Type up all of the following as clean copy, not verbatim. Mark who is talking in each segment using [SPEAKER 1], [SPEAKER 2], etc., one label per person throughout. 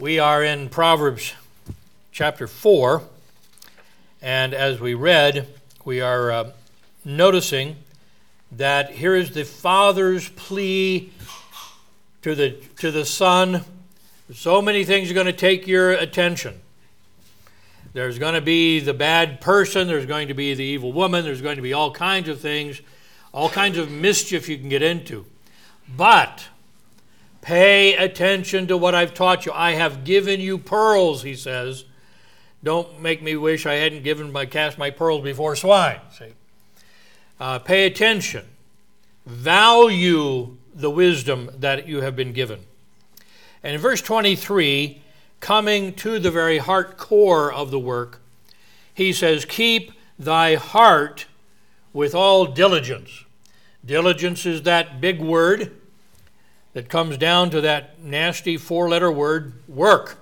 [SPEAKER 1] We are in Proverbs chapter 4, and as we read, we are noticing that here is the father's plea to the son. So many things are going to take your attention. There's going to be the bad person, there's going to be the evil woman, there's going to be all kinds of things, all kinds of mischief you can get into. But pay attention to what I've taught you. I have given you pearls, he says. Don't make me wish I hadn't cast my pearls before swine. See? Pay attention. Value the wisdom that you have been given. And in verse 23, coming to the very heart core of the work, he says, keep thy heart with all diligence. Diligence is that big word that comes down to that nasty four-letter word, work.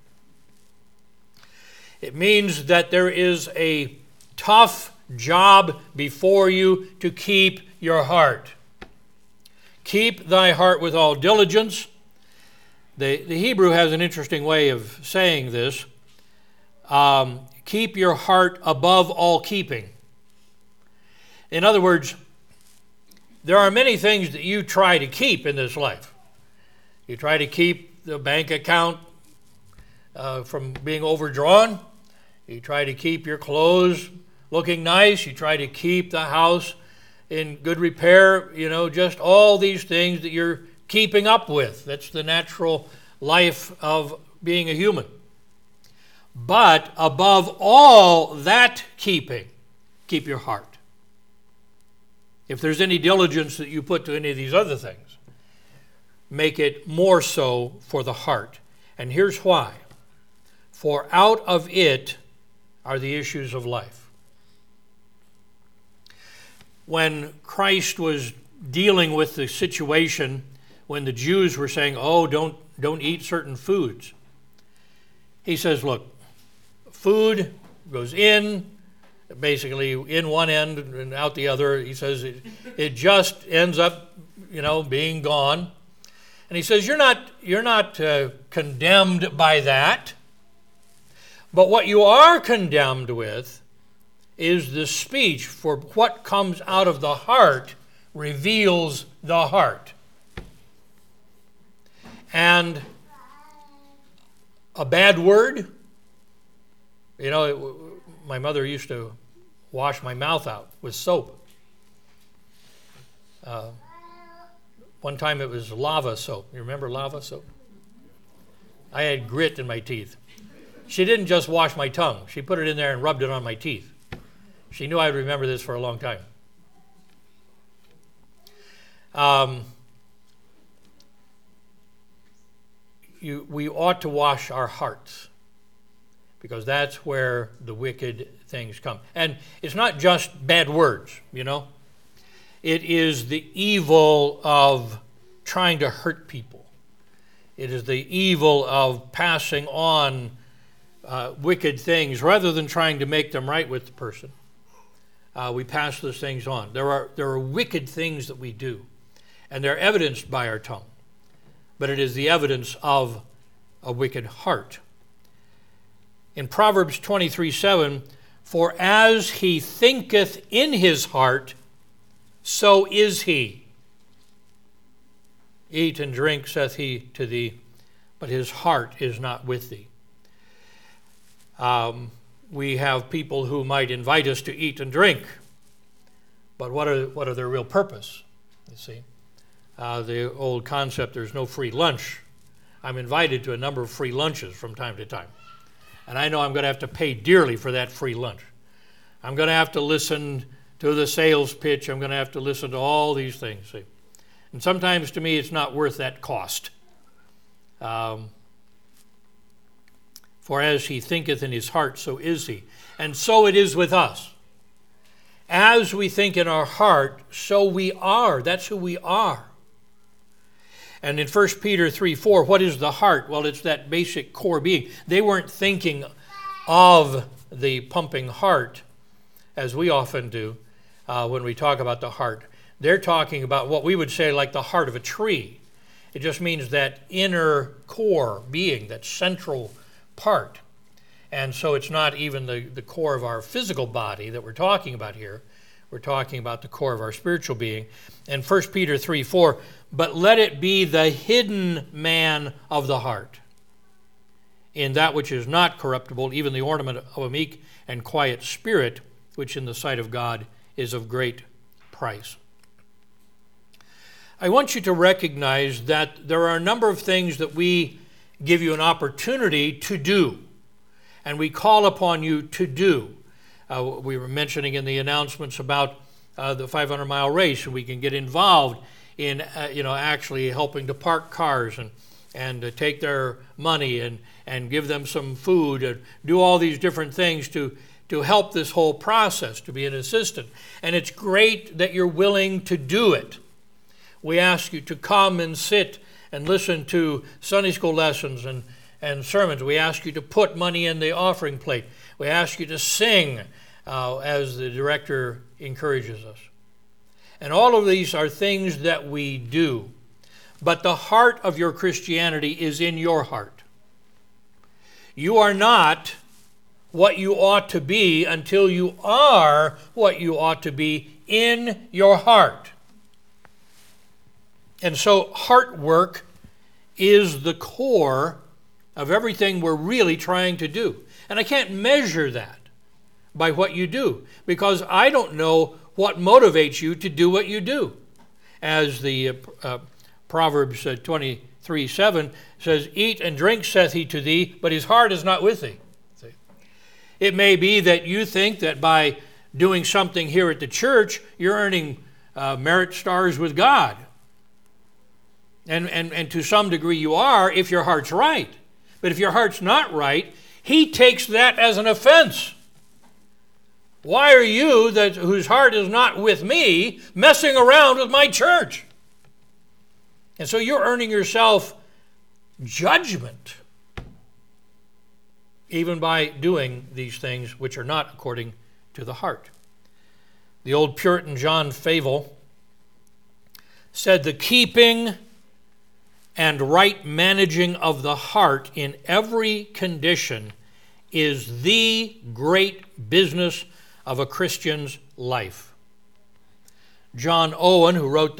[SPEAKER 1] It means that there is a tough job before you to keep your heart. Keep thy heart with all diligence. The Hebrew has an interesting way of saying this. Keep your heart above all keeping. In other words, there are many things that you try to keep in this life. You try to keep the bank account from being overdrawn. You try to keep your clothes looking nice. You try to keep the house in good repair. You know, just all these things that you're keeping up with. That's the natural life of being a human. But above all that keeping, keep your heart. If there's any diligence that you put to any of these other things, make it more so for the heart. And here's why. For out of it are the issues of life. When Christ was dealing with the situation when the Jews were saying, oh, don't eat certain foods, he says, look, food goes in, basically in one end and out the other. He says it just ends up, being gone. And he says, you're not condemned by that. But what you are condemned with is the speech, for what comes out of the heart reveals the heart. And a bad word, my mother used to wash my mouth out with soap. One time it was lava soap. You remember lava soap? I had grit in my teeth. She didn't just wash my tongue. She put it in there and rubbed it on my teeth. She knew I'd remember this for a long time. We ought to wash our hearts, because that's where the wicked things come. And it's not just bad words, It is the evil of trying to hurt people. It is the evil of passing on wicked things rather than trying to make them right with the person. We pass those things on. There are wicked things that we do, and they're evidenced by our tongue. But it is the evidence of a wicked heart. In Proverbs 23:7, for as he thinketh in his heart, so is he. Eat and drink, saith he to thee, but his heart is not with thee. We have people who might invite us to eat and drink, but what are their real purpose? You see, the old concept, there's no free lunch. I'm invited to a number of free lunches from time to time, and I know I'm going to have to pay dearly for that free lunch. I'm going to have to listen to the sales pitch. I'm going to have to listen to all these things. See? And sometimes to me it's not worth that cost. For as he thinketh in his heart, so is he. And so it is with us. As we think in our heart, so we are. That's who we are. And in 1 Peter 3:4, what is the heart? Well, it's that basic core being. They weren't thinking of the pumping heart, as we often do when we talk about the heart. They're talking about what we would say like the heart of a tree. It just means that inner core being, that central part. And so it's not even the core of our physical body that we're talking about here. We're talking about the core of our spiritual being. And 1 Peter 3:4, but let it be the hidden man of the heart, in that which is not corruptible, even the ornament of a meek and quiet spirit, which in the sight of God is of great price. I want you to recognize that there are a number of things that we give you an opportunity to do, and we call upon you to do. We were mentioning in the announcements about the 500-mile race, and we can get involved in actually helping to park cars and take their money and give them some food and do all these different things to help this whole process, to be an assistant. And it's great that you're willing to do it. We ask you to come and sit and listen to Sunday school lessons and sermons. We ask you to put money in the offering plate. We ask you to sing as the director encourages us. And all of these are things that we do. But the heart of your Christianity is in your heart. You are not what you ought to be until you are what you ought to be in your heart. And so heart work is the core of everything we're really trying to do. And I can't measure that by what you do, because I don't know what motivates you to do what you do. As the Proverbs 23:7 says, eat and drink, saith he to thee, but his heart is not with thee. See? It may be that you think that by doing something here at the church, you're earning merit stars with God. And to some degree you are if your heart's right. But if your heart's not right, he takes that as an offense. Why are you, whose heart is not with me, messing around with my church? And so you're earning yourself judgment, even by doing these things which are not according to the heart. The old Puritan John Flavel said, the keeping and right managing of the heart in every condition is the great business of a Christian's life. John Owen, who wrote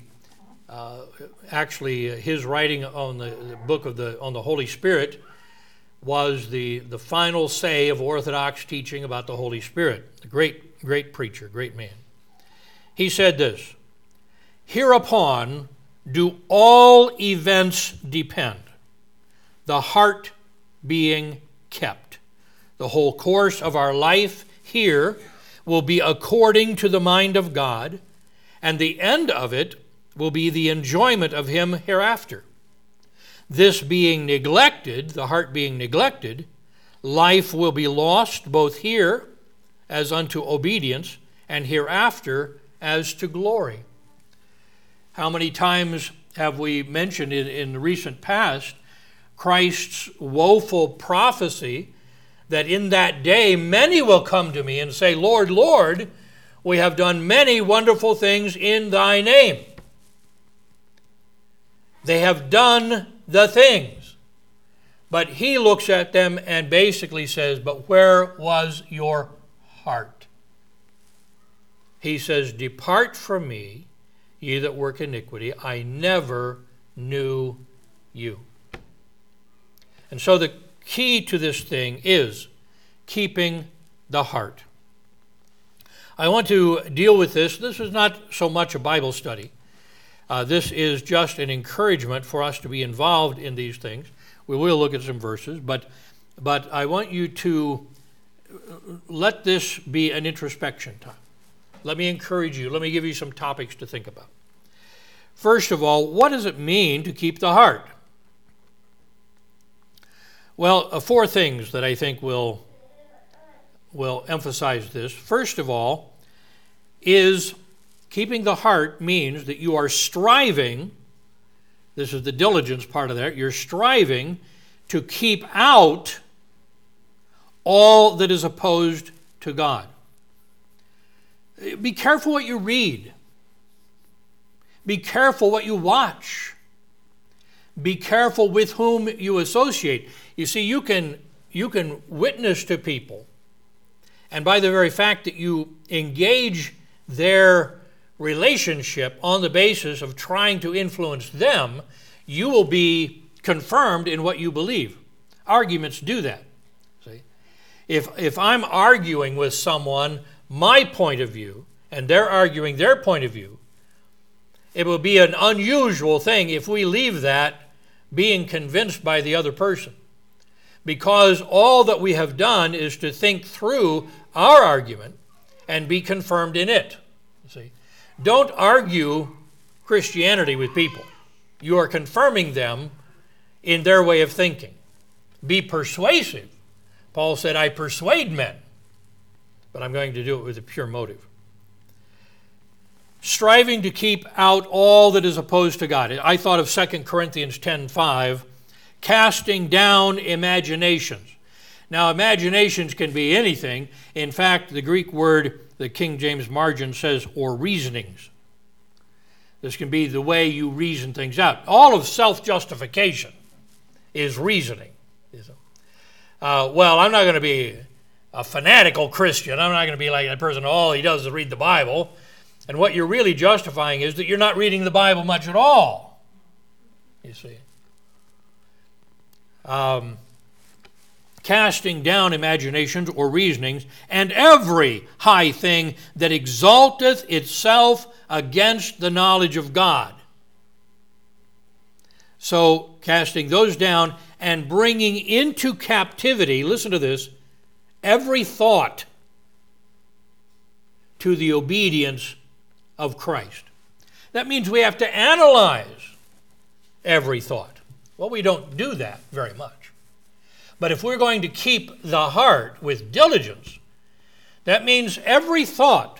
[SPEAKER 1] his writing on the book on the Holy Spirit, was the final say of Orthodox teaching about the Holy Spirit. A great preacher, great man. He said this, hereupon do all events depend, the heart being kept. The whole course of our life here will be according to the mind of God, and the end of it will be the enjoyment of him hereafter. This being neglected, the heart being neglected, life will be lost both here as unto obedience, and hereafter as to glory. How many times have we mentioned in the recent past Christ's woeful prophecy that in that day many will come to me and say, Lord, Lord, we have done many wonderful things in thy name. They have done the things. But he looks at them and basically says, but where was your heart? He says, depart from me, ye that work iniquity, I never knew you. And so the key to this thing is keeping the heart. I want to deal with this. This is not so much a Bible study. This is just an encouragement for us to be involved in these things. We will look at some verses, but I want you to let this be an introspection time. Let me encourage you. Let me give you some topics to think about. First of all, what does it mean to keep the heart? Well, four things that I think will emphasize this. First of all, is keeping the heart means that you are striving, this is the diligence part of that, you're striving to keep out all that is opposed to God. Be careful what you read. Be careful what you watch. Be careful with whom you associate. You see, you can witness to people, and by the very fact that you engage their relationship on the basis of trying to influence them, you will be confirmed in what you believe. Arguments do that. See? If I'm arguing with someone my point of view, and they're arguing their point of view, it will be an unusual thing if we leave that being convinced by the other person, because all that we have done is to think through our argument and be confirmed in it. See? Don't argue Christianity with people. You are confirming them in their way of thinking. Be persuasive. Paul said, I persuade men, but I'm going to do it with a pure motive. Striving to keep out all that is opposed to God. I thought of 2 Corinthians 10:5, casting down imaginations. Now, imaginations can be anything. In fact, the Greek word, the King James margin says, or reasonings. This can be the way you reason things out. All of self-justification is reasoning. Well, I'm not going to be a fanatical Christian. I'm not going to be like that person, all he does is read the Bible. And what you're really justifying is that you're not reading the Bible much at all. You see. Casting down imaginations or reasonings, and every high thing that exalteth itself against the knowledge of God. So, casting those down and bringing into captivity, listen to this, every thought to the obedience of Christ. That means we have to analyze every thought. Well, we don't do that very much. But if we're going to keep the heart with diligence, that means every thought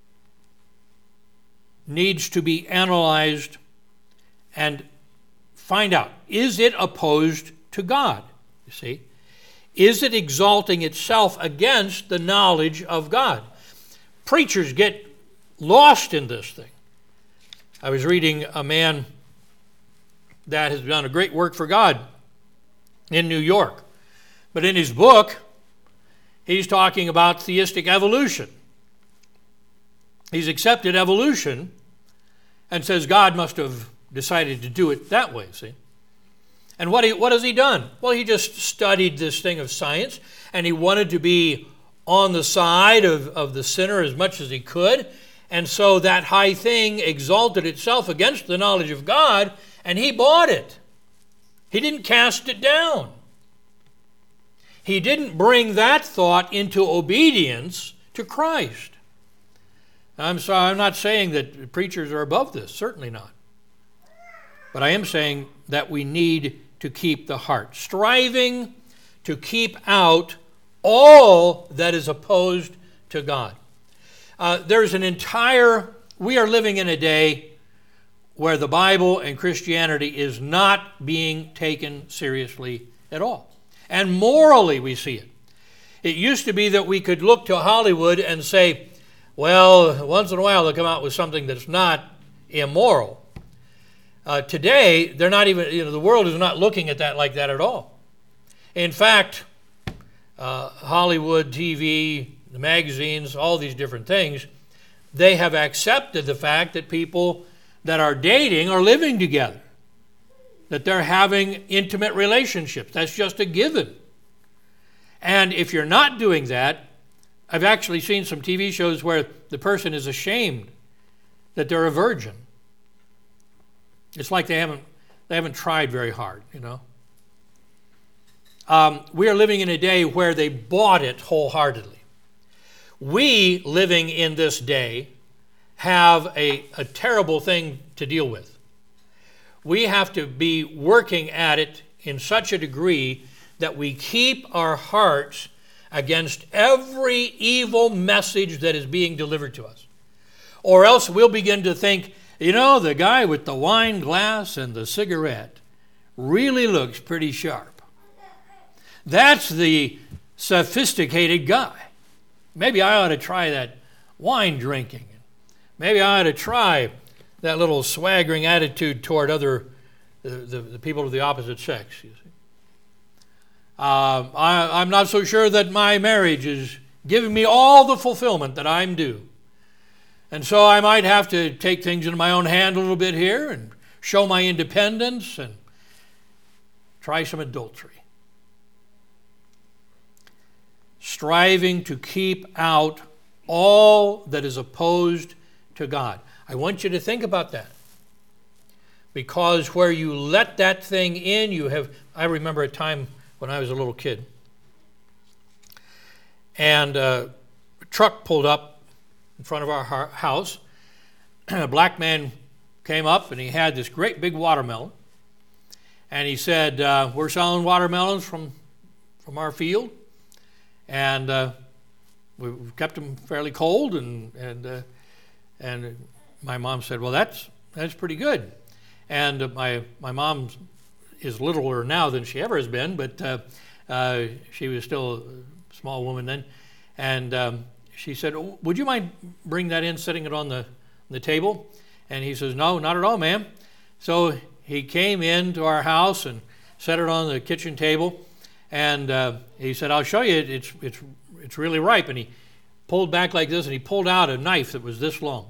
[SPEAKER 1] needs to be analyzed and find out, is it opposed to God? You see? Is it exalting itself against the knowledge of God? Preachers get lost in this thing. I was reading a man that has done a great work for God in New York. But in his book, he's talking about theistic evolution. He's accepted evolution and says God must have decided to do it that way, see? And what has he done? Well, he just studied this thing of science, and he wanted to be on the side of the sinner as much as he could. And so that high thing exalted itself against the knowledge of God, and he bought it. He didn't cast it down. He didn't bring that thought into obedience to Christ. I'm sorry, I'm not saying that preachers are above this, certainly not. But I am saying that we need to keep the heart, striving to keep out all that is opposed to God. We are living in a day where the Bible and Christianity is not being taken seriously at all. And morally we see it. It used to be that we could look to Hollywood and say, well, once in a while they'll come out with something that's not immoral. Today, they're not even, the world is not looking at that like that at all. In fact, Hollywood, TV, the magazines, all these different things, they have accepted the fact that people that are dating are living together, that they're having intimate relationships. That's just a given. And if you're not doing that, I've actually seen some TV shows where the person is ashamed that they're a virgin. It's like they haven't tried very hard, We are living in a day where they bought it wholeheartedly. We, living in this day, have a terrible thing to deal with. We have to be working at it in such a degree that we keep our hearts against every evil message that is being delivered to us. Or else we'll begin to think, the guy with the wine glass and the cigarette really looks pretty sharp. That's the sophisticated guy. Maybe I ought to try that wine drinking. Maybe I ought to try that little swaggering attitude toward other the people of the opposite sex, you see. I'm not so sure that my marriage is giving me all the fulfillment that I'm due. And so I might have to take things into my own hand a little bit here and show my independence and try some adultery. Striving to keep out all that is opposed to God. I want you to think about that. Because where you let that thing in, I remember a time when I was a little kid. And a truck pulled up in front of our house. A black man came up and he had this great big watermelon. And he said, we're selling watermelons from our field. And we've kept them fairly cold. And my mom said, well, that's pretty good. And my mom is littler now than she ever has been, but she was still a small woman then. And she said, would you mind bring that in, setting it on the table? And he says, no, not at all, ma'am. So he came into our house and set it on the kitchen table. And he said, I'll show you, it's really ripe. And he pulled back like this, and he pulled out a knife that was this long.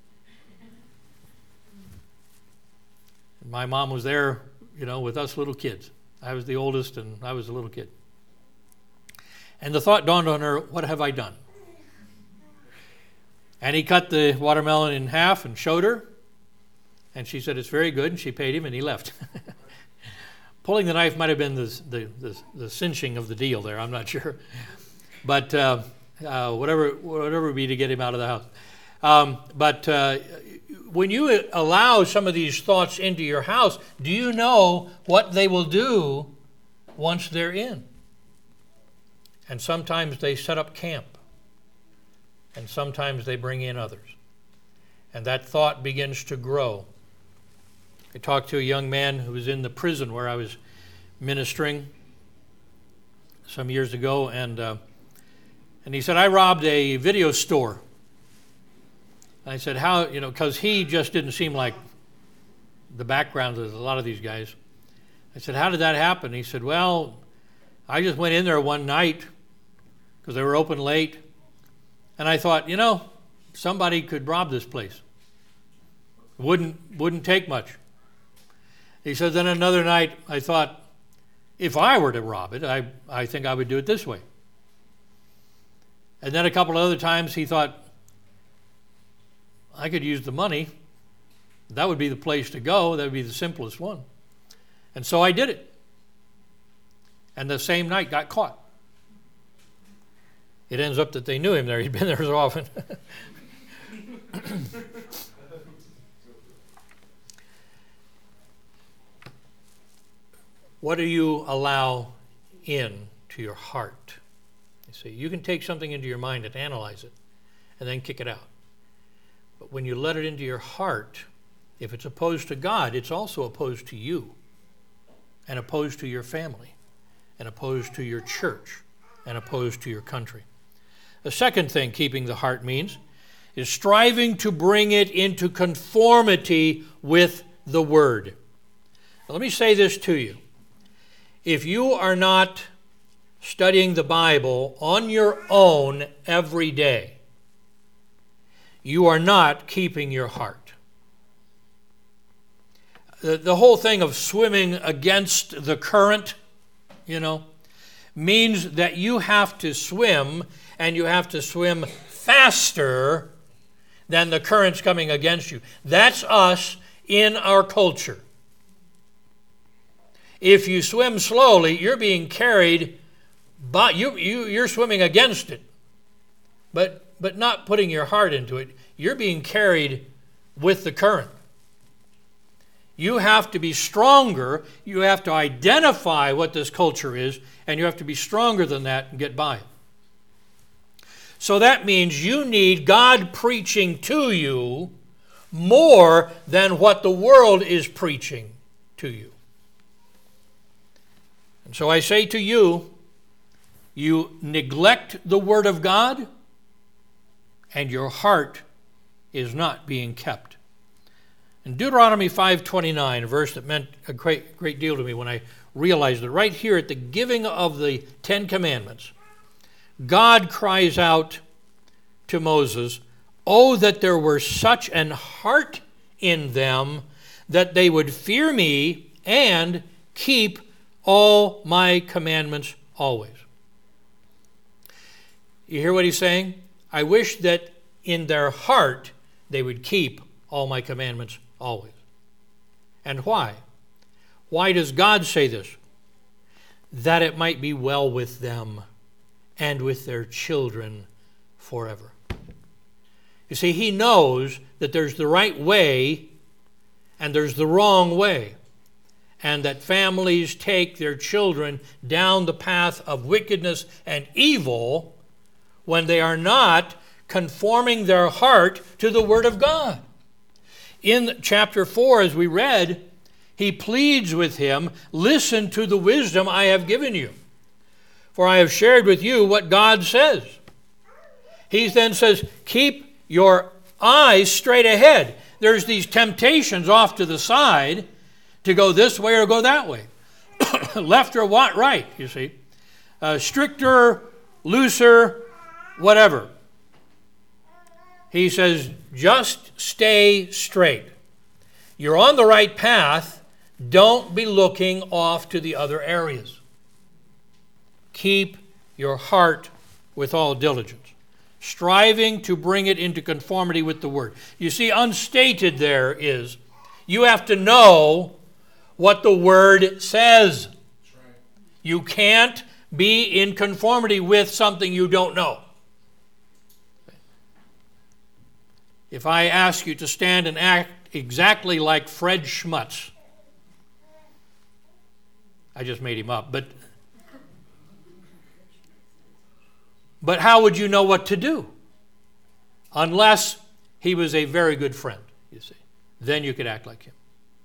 [SPEAKER 1] And my mom was there, with us little kids. I was the oldest, and I was a little kid. And the thought dawned on her, what have I done? And he cut the watermelon in half and showed her. And she said, it's very good. And she paid him, and he left. Pulling the knife might have been the cinching of the deal there. I'm not sure. But whatever it would be to get him out of the house. But when you allow some of these thoughts into your house, do you know what they will do once they're in? And sometimes they set up camp. And sometimes they bring in others. And that thought begins to grow. I talked to a young man who was in the prison where I was ministering some years ago, and he said, I robbed a video store. And I said, how, because he just didn't seem like the background of a lot of these guys. I said, how did that happen? He said, well, I just went in there one night because they were open late, and I thought, somebody could rob this place. Wouldn't take much. He said, then another night I thought, if I were to rob it, I think I would do it this way. And then a couple of other times he thought, I could use the money. That would be the place to go. That would be the simplest one. And so I did it. And the same night got caught. It ends up that they knew him there. He'd been there so often. What do you allow in to your heart? You see, you can take something into your mind and analyze it and then kick it out. But when you let it into your heart, if it's opposed to God, it's also opposed to you, and opposed to your family, and opposed to your church, and opposed to your country. The second thing keeping the heart means is striving to bring it into conformity with the Word. Now, let me say this to you. If you are not studying the Bible on your own every day, you are not keeping your heart. The whole thing of swimming against the current, means that you have to swim, and you have to swim faster than the current's coming against you. That's us in our culture. If you swim slowly, you're being carried, but you're swimming against it, but not putting your heart into it. You're being carried with the current. You have to be stronger. You have to identify what this culture is, and you have to be stronger than that and get by it. So that means you need God preaching to you more than what the world is preaching to you. And so I say to you, you neglect the Word of God, and your heart is not being kept. In Deuteronomy 5:29, a verse that meant a great deal to me when I realized it, right here at the giving of the Ten Commandments, God cries out to Moses, "Oh, that there were such an heart in them that they would fear me and keep all my commandments always." You hear what he's saying? I wish that in their heart they would keep all my commandments always. And why? Why does God say this? That it might be well with them and with their children forever. You see, he knows that there's the right way and there's the wrong way, and that families take their children down the path of wickedness and evil when they are not conforming their heart to the Word of God. In chapter 4, as we read, he pleads with him, "Listen to the wisdom I have given you, for I have shared with you what God says." He then says, keep your eyes straight ahead. There's these temptations off to the side to go this way or go that way. Left or right, you see. Stricter, looser, whatever. He says, just stay straight. You're on the right path. Don't be looking off to the other areas. Keep your heart with all diligence, striving to bring it into conformity with the Word. You see, unstated there is, you have to know what the Word says. That's right. You can't be in conformity with something you don't know. If I ask you to stand and act exactly like Fred Schmutz, I just made him up, but how would you know what to do? Unless he was a very good friend, you see. Then you could act like him.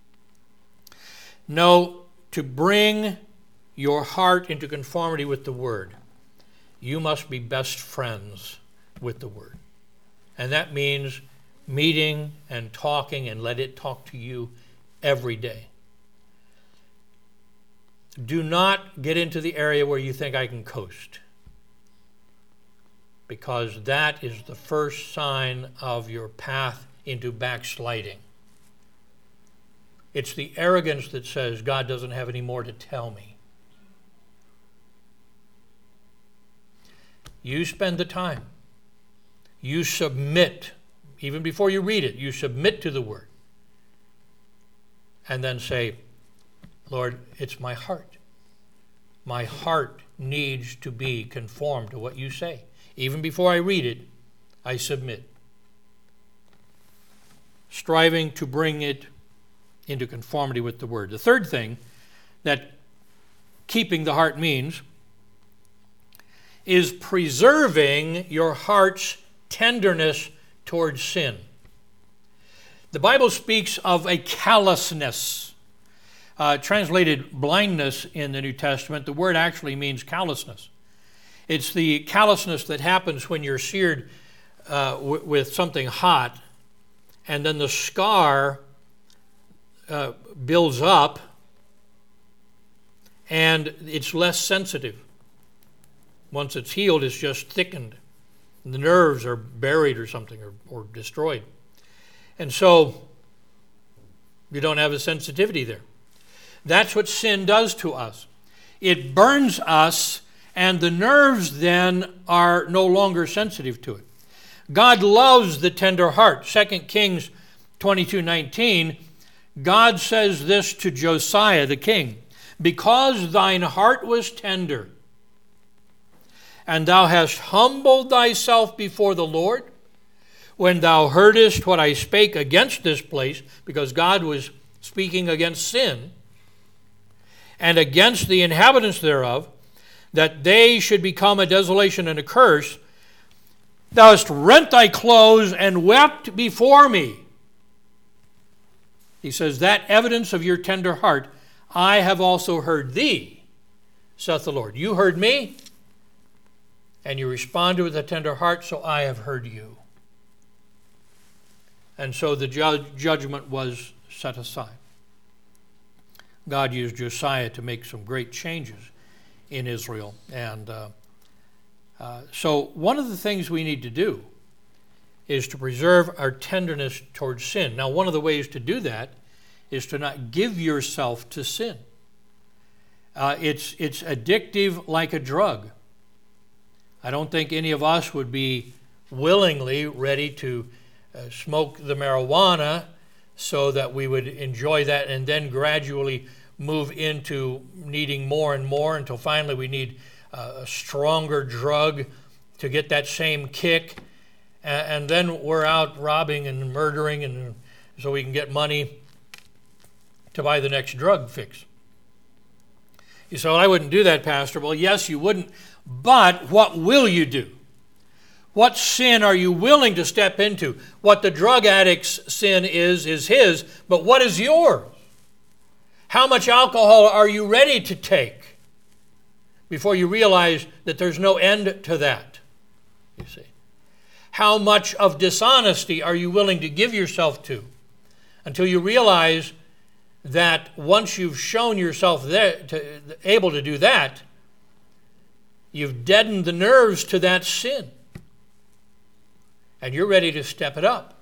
[SPEAKER 1] No, to bring your heart into conformity with the Word, you must be best friends with the Word. And that means meeting and talking, and let it talk to you every day. Do not get into the area where you think I can coast, because that is the first sign of your path into backsliding. It's the arrogance that says God doesn't have any more to tell me. You spend the time. You submit. Even before you read it, you submit to the Word. And then say, Lord, it's my heart. My heart needs to be conformed to what you say. Even before I read it, I submit. Striving to bring it into conformity with the Word. The third thing that keeping the heart means is preserving your heart's tenderness towards sin. The Bible speaks of a callousness. Translated blindness in the New Testament, the word actually means callousness. It's the callousness that happens when you're seared with something hot, and then the scar builds up, and it's less sensitive. Once it's healed, it's just thickened. The nerves are buried or something, or destroyed. And so you don't have a sensitivity there. That's what sin does to us. It burns us, and the nerves then are no longer sensitive to it. God loves the tender heart. 2 Kings 22:19, God says this to Josiah the king, "Because thine heart was tender, and thou hast humbled thyself before the Lord, when thou heardest what I spake against this place," because God was speaking against sin, "and against the inhabitants thereof, that they should become a desolation and a curse, thou hast rent thy clothes and wept before me." He says, that evidence of your tender heart, I have also heard thee, saith the Lord. You heard me, and you responded with a tender heart, so I have heard you. And so the judgment was set aside. God used Josiah to make some great changes in Israel. And so one of the things we need to do is to preserve our tenderness towards sin. Now, one of the ways to do that is to not give yourself to sin. It's addictive like a drug. I don't think any of us would be willingly ready to smoke the marijuana so that we would enjoy that and then gradually move into needing more and more until finally we need a stronger drug to get that same kick. And then we're out robbing and murdering and so we can get money to buy the next drug fix. You say, well, I wouldn't do that, Pastor. Well, yes, you wouldn't. But what will you do? What sin are you willing to step into? What the drug addict's sin is his, but what is yours? How much alcohol are you ready to take before you realize that there's no end to that? You see. How much of dishonesty are you willing to give yourself to until you realize that once you've shown yourself able to do that, you've deadened the nerves to that sin and you're ready to step it up.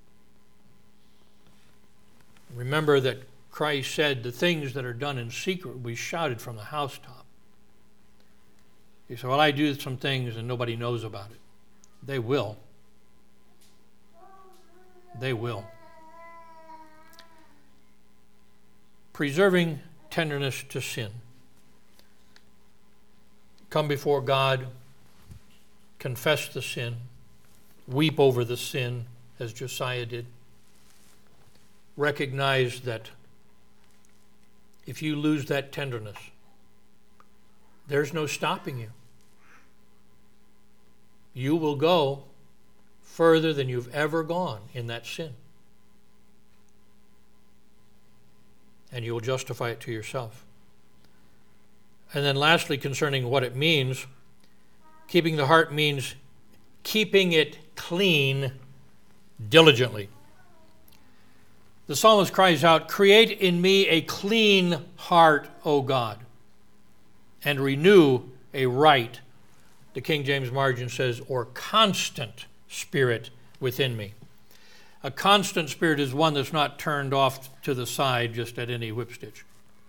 [SPEAKER 1] Remember that Christ said the things that are done in secret will be shouted from the housetop. You say, well, I do some things and nobody knows about it. They will. They will. Preserving tenderness to sin. Come before God, confess the sin, weep over the sin as Josiah did. Recognize that if you lose that tenderness, there's no stopping you. You will go further than you've ever gone in that sin. And you will justify it to yourself. And then lastly, concerning what it means, keeping the heart means keeping it clean diligently. The psalmist cries out, "Create in me a clean heart, O God, and renew a right," the King James margin says, or constant spirit within me. A constant spirit is one that's not turned off to the side just at any whip stitch.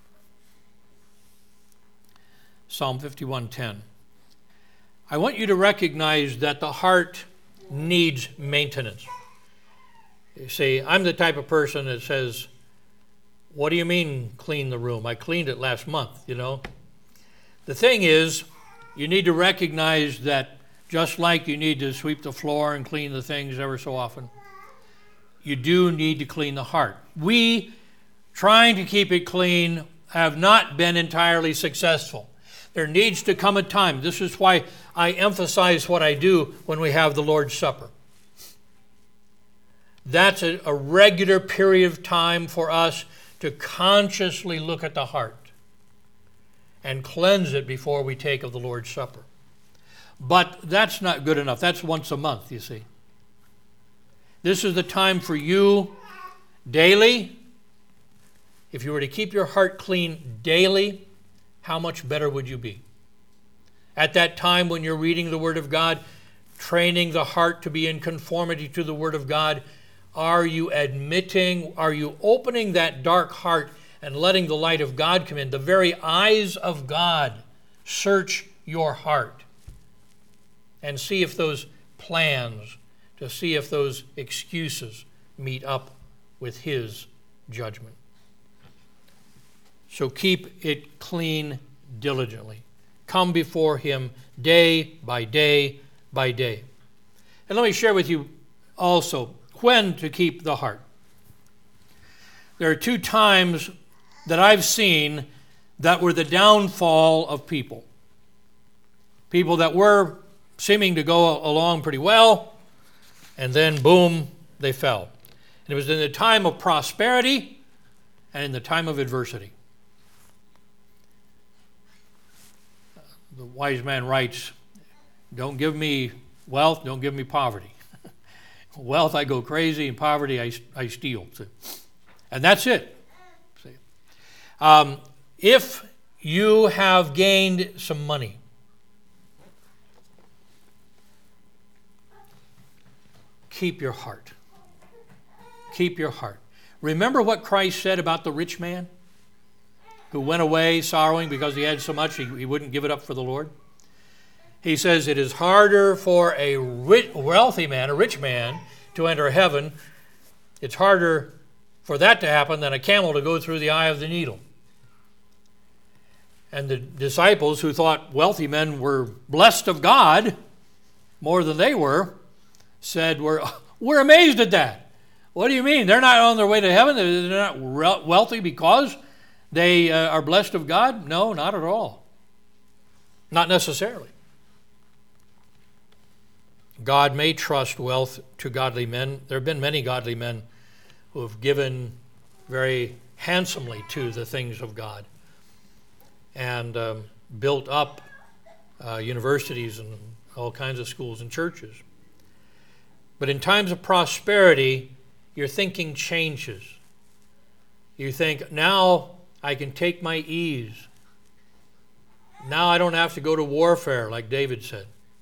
[SPEAKER 1] Psalm 51:10. I want you to recognize that the heart needs maintenance. You see, I'm the type of person that says, what do you mean clean the room? I cleaned it last month, you know. The thing is, you need to recognize that just like you need to sweep the floor and clean the things ever so often, you do need to clean the heart. We, trying to keep it clean, have not been entirely successful. There needs to come a time. This is why I emphasize what I do when we have the Lord's Supper. That's a regular period of time for us to consciously look at the heart and cleanse it before we take of the Lord's Supper. But that's not good enough. That's once a month, you see. This is the time for you daily. If you were to keep your heart clean daily, how much better would you be? At that time when you're reading the Word of God, training the heart to be in conformity to the Word of God, are you opening that dark heart and letting the light of God come in? The very eyes of God search your heart and see if those plans, to see if those excuses meet up with His judgment. So keep it clean diligently. Come before Him day by day by day. And let me share with you also when to keep the heart. There are two times that I've seen that were the downfall of people. People that were seeming to go along pretty well, and then boom, they fell. And it was in the time of prosperity and in the time of adversity. The wise man writes, don't give me wealth, don't give me poverty. Wealth, I go crazy. In poverty, I steal. See? And that's it. See? If you have gained some money, keep your heart. Keep your heart. Remember what Christ said about the rich man who went away sorrowing because he had so much he wouldn't give it up for the Lord? He says it is harder for a wealthy man, a rich man, to enter heaven. It's harder for that to happen than a camel to go through the eye of the needle. And the disciples who thought wealthy men were blessed of God more than they were said, we're amazed at that. What do you mean? They're not on their way to heaven? They're not wealthy because they are blessed of God? No, not at all. Not necessarily. God may trust wealth to godly men. There have been many godly men who have given very handsomely to the things of God and built up universities and all kinds of schools and churches. But in times of prosperity, your thinking changes. You think, now I can take my ease. Now I don't have to go to warfare, like David said.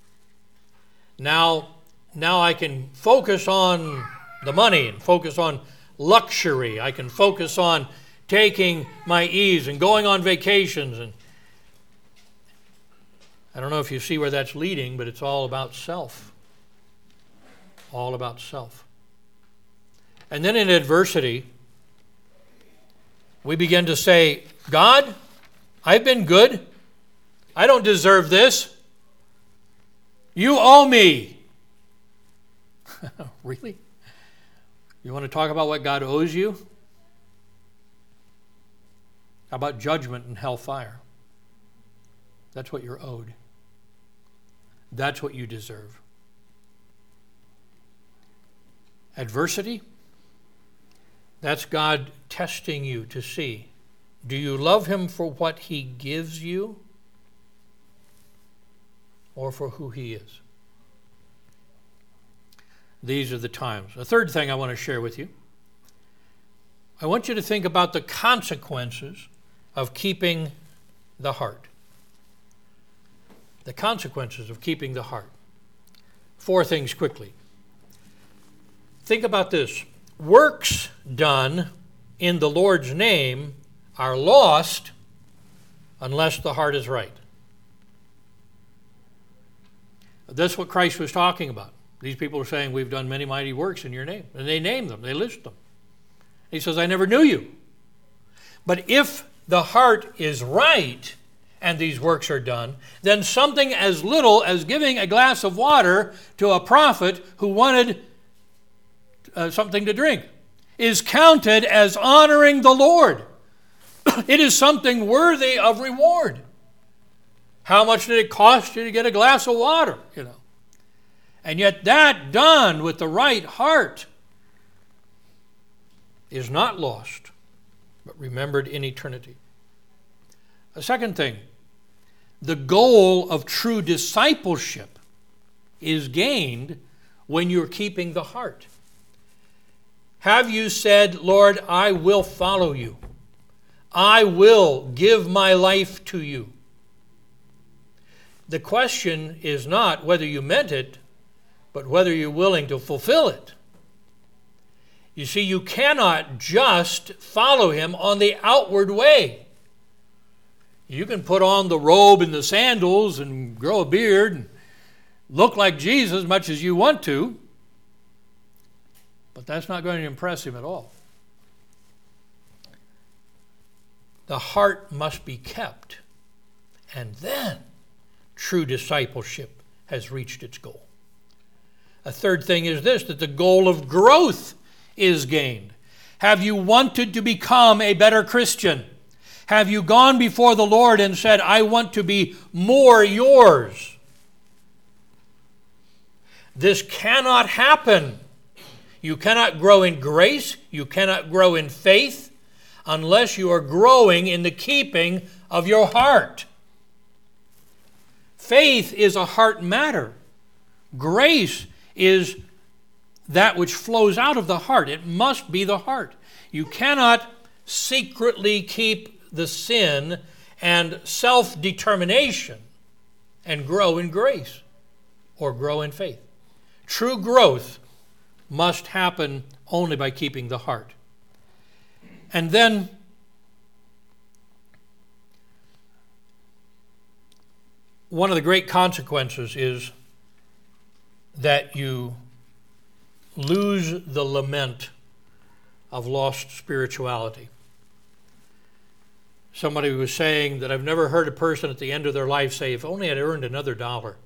[SPEAKER 1] Now I can focus on the money and focus on luxury. I can focus on taking my ease and going on vacations. And I don't know if you see where that's leading, but it's all about self. All about self. And then in adversity, we begin to say, God, I've been good. I don't deserve this. You owe me. Really? You want to talk about what God owes you? How about judgment and hellfire? That's what you're owed. That's what you deserve. Adversity? That's God testing you to see, do you love Him for what He gives you or for who He is? These are the times. A third thing I want to share with you. I want you to think about the consequences of keeping the heart. The consequences of keeping the heart. 4 things quickly. Think about this. Works done in the Lord's name are lost unless the heart is right. That's what Christ was talking about. These people are saying, we've done many mighty works in your name. And they name them, they list them. He says, I never knew you. But if the heart is right and these works are done, then something as little as giving a glass of water to a prophet who wanted something to drink is counted as honoring the Lord. It is something worthy of reward. How much did it cost you to get a glass of water? And yet that done with the right heart is not lost, but remembered in eternity. A second thing, the goal of true discipleship is gained when you're keeping the heart. Have you said, Lord, I will follow you. I will give my life to you. The question is not whether you meant it, but whether you're willing to fulfill it. You see, you cannot just follow Him on the outward way. You can put on the robe and the sandals and grow a beard and look like Jesus as much as you want to, but that's not going to impress Him at all. The heart must be kept, and then true discipleship has reached its goal. A third thing is this, that the goal of growth is gained. Have you wanted to become a better Christian? Have you gone before the Lord and said, I want to be more yours? This cannot happen. You cannot grow in grace, you cannot grow in faith, unless you are growing in the keeping of your heart. Faith is a heart matter. Grace is that which flows out of the heart. It must be the heart. You cannot secretly keep the sin and self-determination and grow in grace or grow in faith. True growth must happen only by keeping the heart. And then one of the great consequences is that you lose the lament of lost spirituality. Somebody was saying that I've never heard a person at the end of their life say, if only I'd earned another dollar.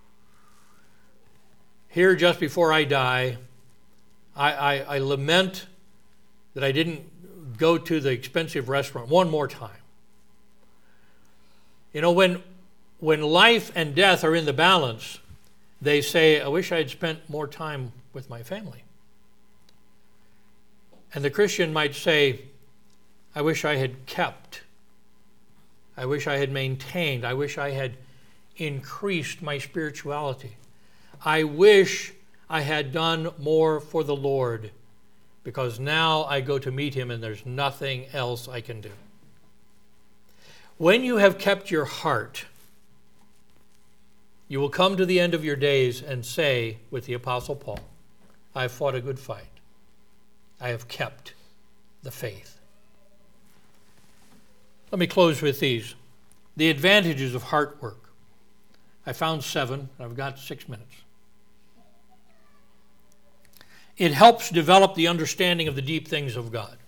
[SPEAKER 1] Here, just before I die, I lament that I didn't go to the expensive restaurant one more time. You know, when life and death are in the balance, they say, I wish I had spent more time with my family. And the Christian might say, I wish I had kept. I wish I had maintained. I wish I had increased my spirituality. I wish I had done more for the Lord, because now I go to meet Him and there's nothing else I can do. When you have kept your heart, you will come to the end of your days and say with the Apostle Paul, I have fought a good fight. I have kept the faith. Let me close with these. The advantages of heart work. I found 7, and I've got 6 minutes. It helps develop the understanding of the deep things of God.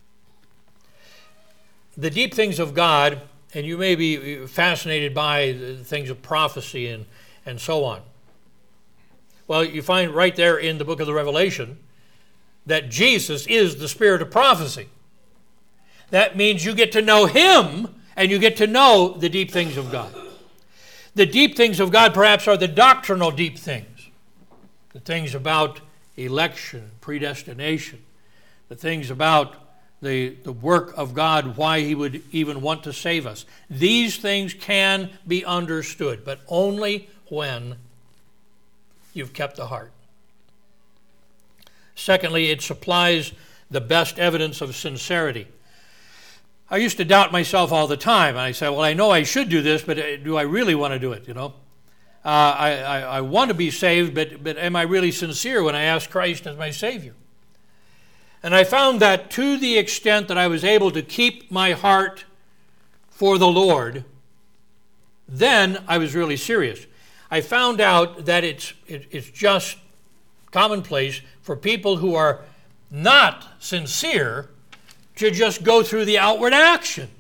[SPEAKER 1] The deep things of God, and you may be fascinated by the things of prophecy and so on. Well, you find right there in the book of the Revelation that Jesus is the spirit of prophecy. That means you get to know Him and you get to know the deep things of God. The deep things of God perhaps are the doctrinal deep things. The things about election, predestination. The things about the work of God, why He would even want to save us. These things can be understood, but only when you've kept the heart. Secondly, it supplies the best evidence of sincerity. I used to doubt myself all the time. And I said, well, I know I should do this, but do I really want to do it, you know? I want to be saved, but am I really sincere when I ask Christ as my Savior? And I found that to the extent that I was able to keep my heart for the Lord, then I was really serious. I found out that it's just commonplace for people who are not sincere to just go through the outward actions.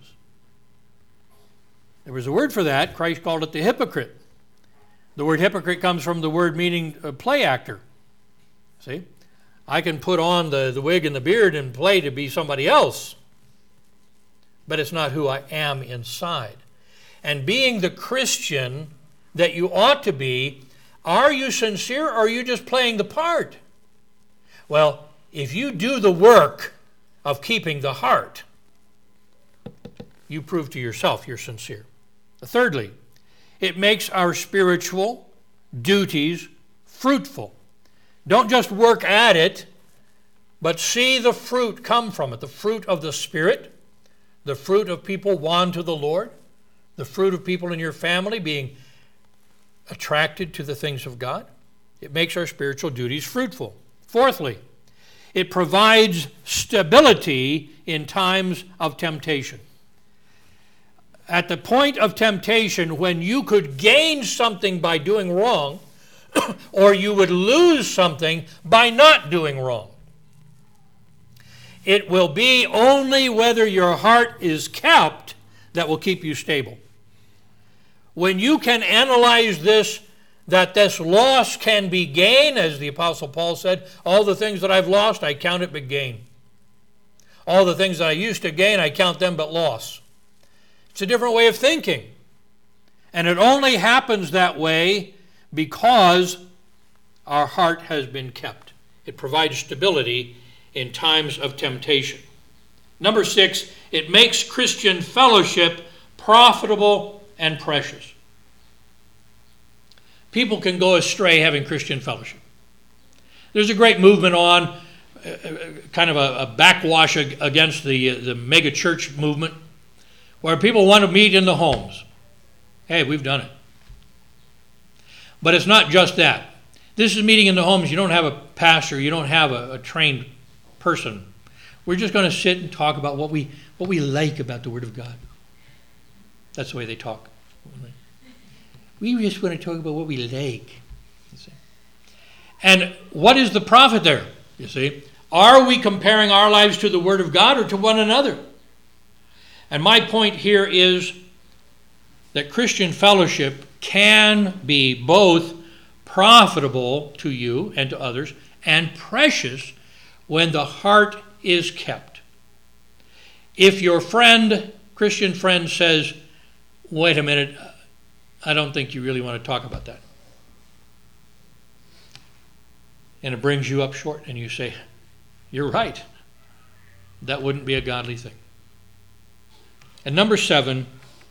[SPEAKER 1] There was a word for that. Christ called it the hypocrite. The word hypocrite comes from the word meaning play actor. See? I can put on the wig and the beard and play to be somebody else, but it's not who I am inside. And being the Christian that you ought to be, are you sincere or are you just playing the part? Well, if you do the work of keeping the heart, you prove to yourself you're sincere. Thirdly, it makes our spiritual duties fruitful. Don't just work at it, but see the fruit come from it. The fruit of the Spirit, the fruit of people won to the Lord, the fruit of people in your family being attracted to the things of God. It makes our spiritual duties fruitful. Fourthly, it provides stability in times of temptation. At the point of temptation, when you could gain something by doing wrong, or you would lose something by not doing wrong, it will be only whether your heart is kept that will keep you stable. When you can analyze this, that this loss can be gain, as the Apostle Paul said, all the things that I've lost, I count it but gain. All the things that I used to gain, I count them but loss. It's a different way of thinking. And it only happens that way because our heart has been kept. It provides stability in times of temptation. Number 6, it makes Christian fellowship profitable and precious. People can go astray having Christian fellowship. There's a great movement on, kind of a backwash against the mega church movement, where people want to meet in the homes. Hey, we've done it. But it's not just that. This is meeting in the homes. You don't have a pastor. You don't have a trained person. We're just going to sit and talk about what we like about the Word of God. That's the way they talk. We just want to talk about what we like. You see. And what is the profit there? You see, are we comparing our lives to the Word of God or to one another? And my point here is that Christian fellowship can be both profitable to you and to others and precious when the heart is kept. If your friend, Christian friend, says, wait a minute, I don't think you really want to talk about that. And it brings you up short and you say, you're right. That wouldn't be a godly thing. And number 7,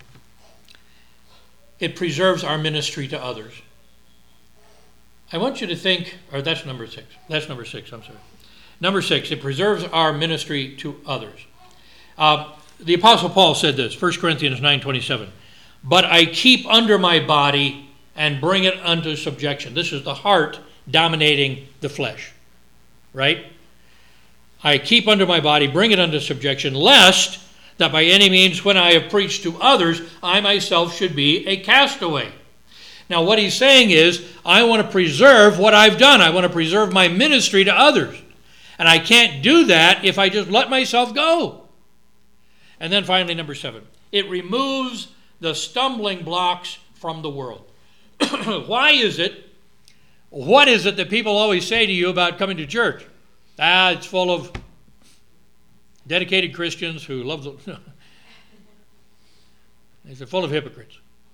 [SPEAKER 1] it preserves our ministry to others. I want you to think, or that's number 6. That's number 6, I'm sorry. Number 6, it preserves our ministry to others. The Apostle Paul said this, 1 Corinthians 9:27. But I keep under my body and bring it unto subjection. This is the heart dominating the flesh, right? I keep under my body, bring it unto subjection, lest that by any means when I have preached to others, I myself should be a castaway. Now what he's saying is, I want to preserve what I've done. I want to preserve my ministry to others. And I can't do that if I just let myself go. And then finally, number 7, it removes the stumbling blocks from the world. Why is it? What is it that people always say to you about coming to church? It's full of dedicated Christians who love the... It's full of hypocrites.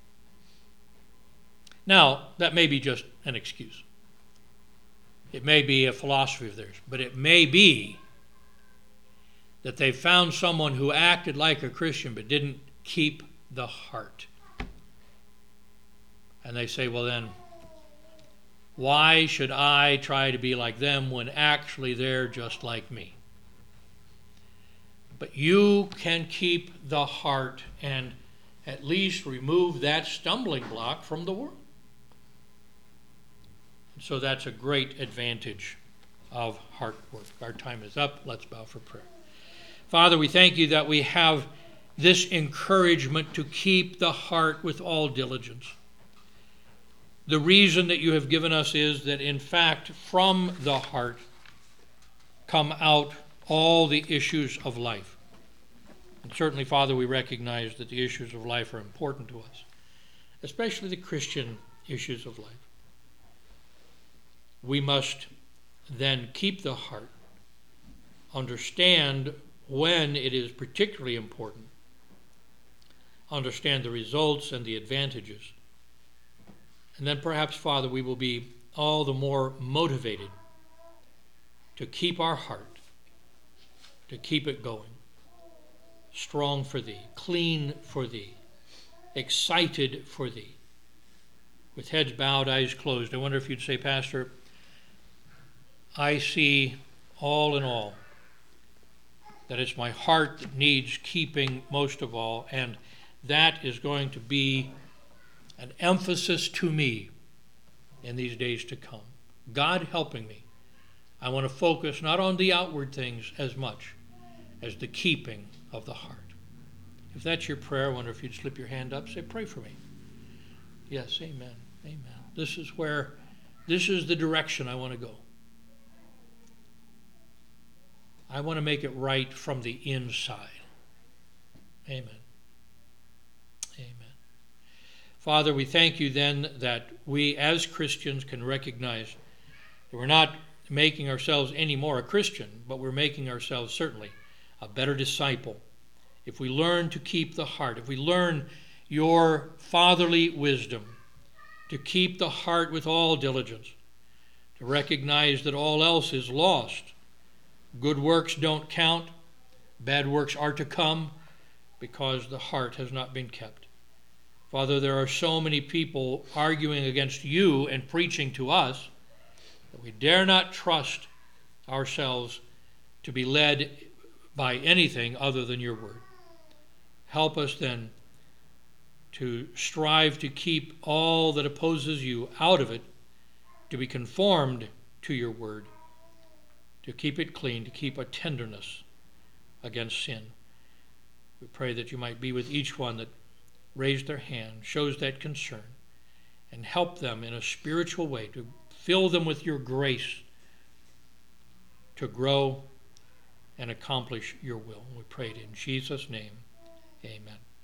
[SPEAKER 1] Now, that may be just an excuse. It may be a philosophy of theirs, but it may be that they found someone who acted like a Christian but didn't keep the heart. And they say, well then, why should I try to be like them when actually they're just like me? But you can keep the heart and at least remove that stumbling block from the world. So that's a great advantage of heart work. Our time is up. Let's bow for prayer. Father, we thank you that we have this encouragement to keep the heart with all diligence. The reason that you have given us is that, in fact, from the heart come out all the issues of life. And certainly, Father, we recognize that the issues of life are important to us, especially the Christian issues of life. We must then keep the heart, understand when it is particularly important, understand the results and the advantages. And then perhaps, Father, we will be all the more motivated to keep our heart, to keep it going, strong for Thee, clean for Thee, excited for Thee. With heads bowed, eyes closed, I wonder if you'd say, Pastor, I see all in all that it's my heart that needs keeping most of all, and that is going to be an emphasis to me in these days to come. God helping me. I want to focus not on the outward things as much as the keeping of the heart. If that's your prayer, I wonder if you'd slip your hand up, say, pray for me. Yes, amen, amen. This is the direction I want to go. I want to make it right from the inside. Amen. Amen. Father, we thank you then that we as Christians can recognize that we're not making ourselves any more a Christian, but we're making ourselves certainly a better disciple. If we learn to keep the heart, if we learn your fatherly wisdom, to keep the heart with all diligence, to recognize that all else is lost. Good works don't count. Bad works are to come because the heart has not been kept. Father, there are so many people arguing against you and preaching to us that We dare not trust ourselves to be led by anything other than your word. Help us then to strive to keep all that opposes you out of it, to be conformed to your word, to keep it clean, to keep a tenderness against sin. We pray that you might be with each one that raised their hand, shows that concern, and help them in a spiritual way, to fill them with your grace to grow and accomplish your will. We pray it in Jesus' name. Amen.